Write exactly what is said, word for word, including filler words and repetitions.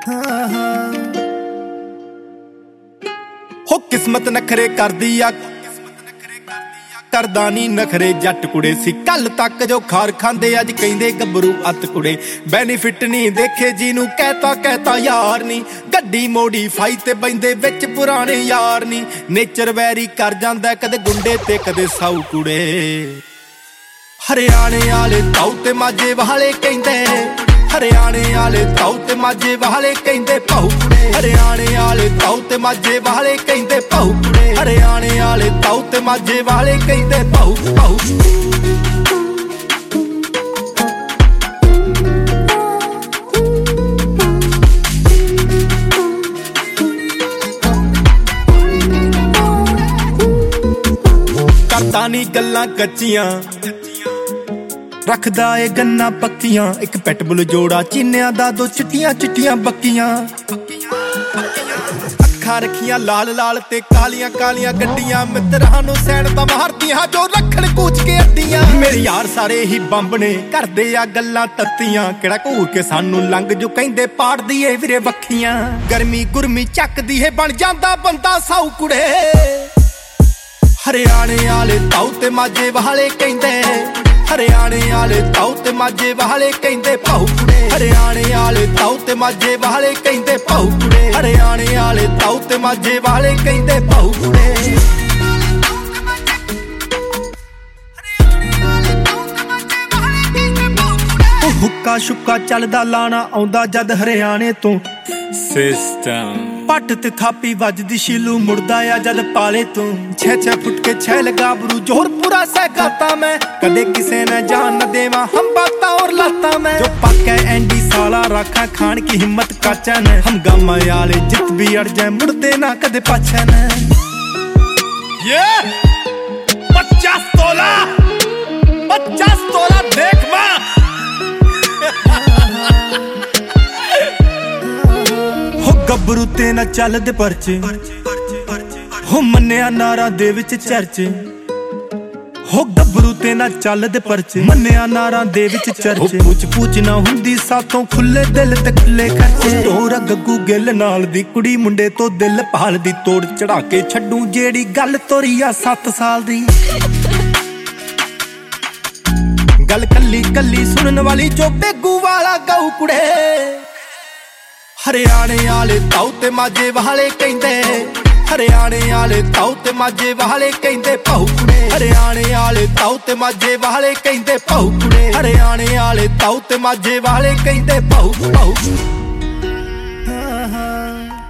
हो किस्मत नखरे कर दिया करदा नी नखरे जट कुड़े सी कल तक जो खार खांदे अज कहंदे गबरू अत कुड़े बेनीफिट नहीं देखे जिनू कहता कहता यार नी गड्डी मोडीफाई ते बंदे विच पुराने यार नी नेचर वैरी कर जांदा कदे गुंडे ते कदे साऊ कुड़े हरियाणे आले ताऊ ते माझे वाले कहंदे हरियाणे आले ताऊ ते माझे वाले कहंदे भाऊ कुड़े हरियाणे आले ताऊ ते माझे वाले कहंदे भाऊ कुड़े हरियाणे आले ताऊ ते माझे वाले कहंदे भाऊ भाऊ करदा नी गल्लां कच्चियां रखदा ए गन्ना पक्कियां एक पेटबुल जोड़ा चीनिया दा दो चिट्टियां चिट्टियां बक्कियां अखां रखियां लाल लाल ते कालियां कालियां गड्डियां मित्रां नूं सैन दा मारदियां जो रखण कूच के अड्डियां मेरे यार सारे ही बंब ने करदे आ गल्लां तत्तियां केड़ा घूर के सानू लंघ जो कहंदे पाड़दी ए वीरे वक्खियां गर्मी गुरमी चकदी है बन जांदा बंदा साऊ कुड़े हरियाणे आले ताऊ ते माझे वाले कहंदे हरियाणे आले ताऊ ते माझे वाले कहंदे भाऊ कुड़े हरियाणे आले ताऊ ते माझे वाले कहंदे भाऊ कुड़े हरियाणे आले ताऊ ते माझे वाले कहंदे भाऊ कुड़े हुक्का शुक्का चलदा लाना आउंदा जद हरियाणे तो सिस्टम पट ते थापी वजदी शिलू मुड़दा आ जद पाले तू छे छे फुट के छे लगा बरू जोर पूरा सह गाता मैं कदे किसे न जान न देवा हम बाता और लाता मैं जो पक्का एंडी साला राखा खान की हिम्मत काचन हम गामा आले जित भी अड़ जाए मुड़दे ना कदे पाछन ये पचास तोला पचास तोला देख मां गबरू ते ना चलदे परचे हो मन्निया नारा दे विच चर्चे हो गबरू ते ना चलदे परचे मन्निया नारा दे विच चर्चे पूछ पूछ ना हुंदी साथों खुले दिल ते खुले खर्चे टोरा गग्गू गिल नाल दी कुड़ी मुंडे तो दिल भाल दी तोड़ चढ़ा के छड्डू जेड़ी गल तोरी आ सत्त साल दी गल कल्ली कल्ली सुनन वाली जो बेगू वाला गऊ कुड़े हरियाणे आले ताऊ ते माझे वाले कहंदे हरियाणे आले ताऊ ते माझे वाले कहंदे भाऊ कुड़े हरियाणे आले ताऊ ते माझे वाले कहंदे भाऊ कुड़े हरियाणे आले ताऊ ते माझे वाले कहंदे भाऊ भाऊ